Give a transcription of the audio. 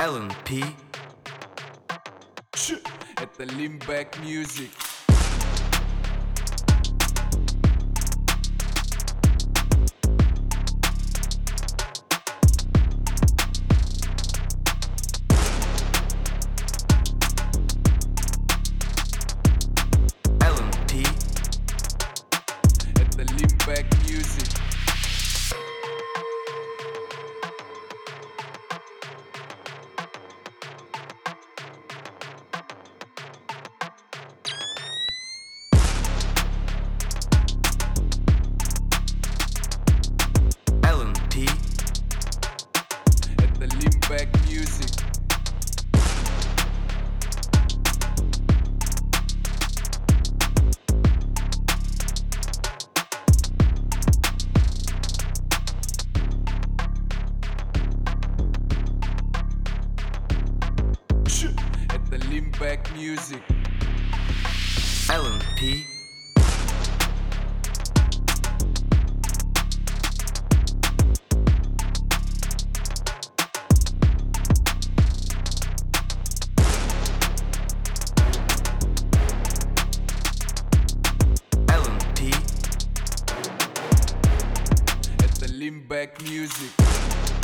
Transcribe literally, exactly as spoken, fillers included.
Alan P. Это Limback Music. Alan P. Это Limback Music. Alan P. Это Limback Music. Это Limback Music. Alan P. Alan P. Это Limback Music.